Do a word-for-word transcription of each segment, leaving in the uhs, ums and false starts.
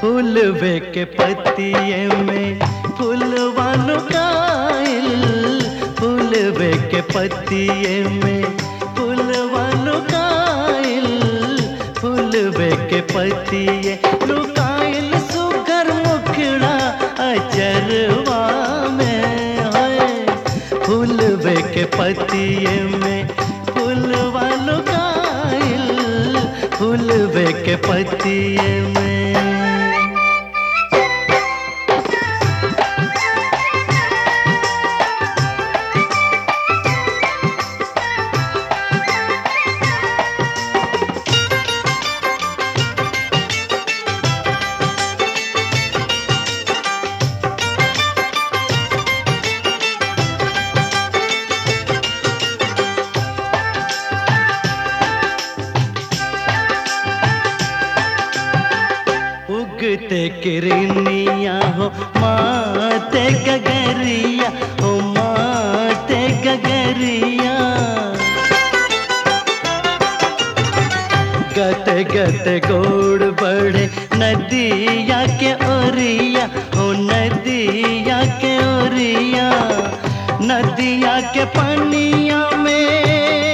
फूलवे के पतिये में फूलवा लुकाइल, फूलवे के पतिये में फूलवा लुकाइल, फूलवे के पतिये लुकाइल सुगर मुखड़ा अचरवा में है। फूलवे के पतिये में फूलवा लुकाइल, फूलवे के पतिये में। उगते किरनिया हो माते गगरिया, हो माते गगरिया। गते गते गोड़ बढ़े नदिया के ओरिया, हो नदिया के ओरिया। नदिया के पनिया में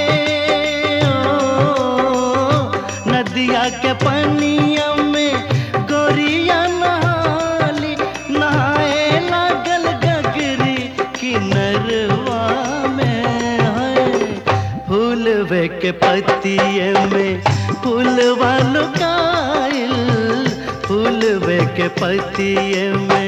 ओ, नदिया के पनिया में गोरिया नहाली, नहाए लागल गगरी किनरवा में है। फूलवे के पतिये में फूलवा लुकाइल, फूलवे के पतिये में।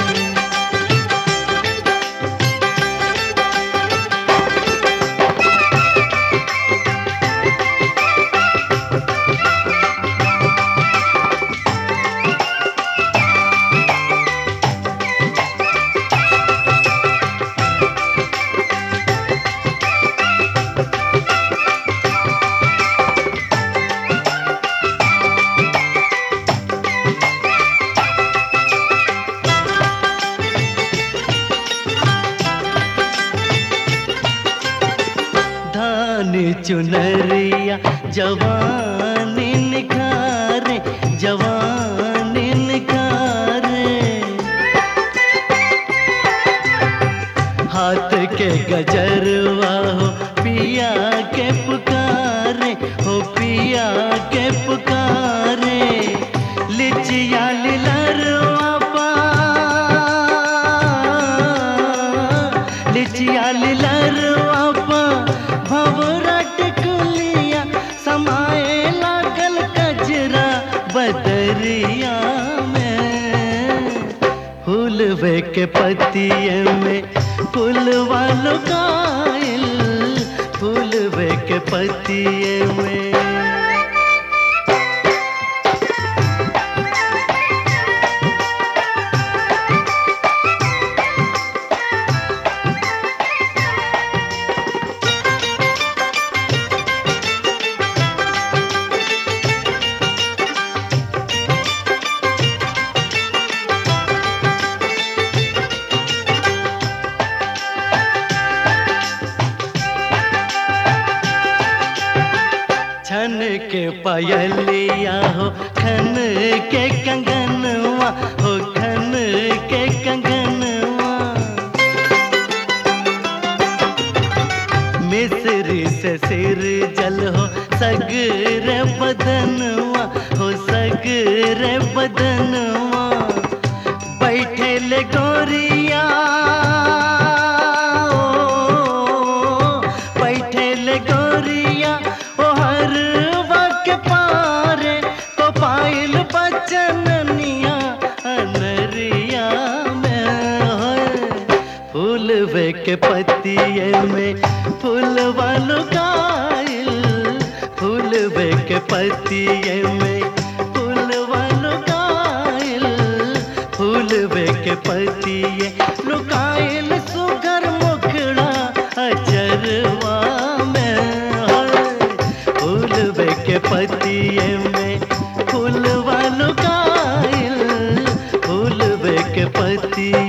चुनरिया जवानी निखारे, जवानी निखारे। हाथ के गजरवा हो पिया के पुकारे, हो पिया के पुकारे। लिचिया लिलरवा पा, लिचिया लिलरवा पा भवरा टिकुलिया समाए लागल कजरा बदरिया में। फूलवे के पतिये में फूलवा लुकाइल, फूलवे के पतिये में। खन के पायलिया हो खन के कंगनवा, हो खन के कंगनवा। मिस्री से सिर जल हो सगर बदनवा, हो सगर बदनवा। बैठे ले गोरिया, बैठे ले गोरिया ओ हरवा के पारे। तो पायल बचनिया अनरिया में है। फूलवे के पतिये में फूलवा लुकाइल, फूलवे के पतिये में फूलवा लुकाइल, फूलवे के पतिये लुकाइल सुगर मुखड़ा अचरवा में है। फूलवे के पतिये में फूलवा लुकाइल, फूलवे के पतिये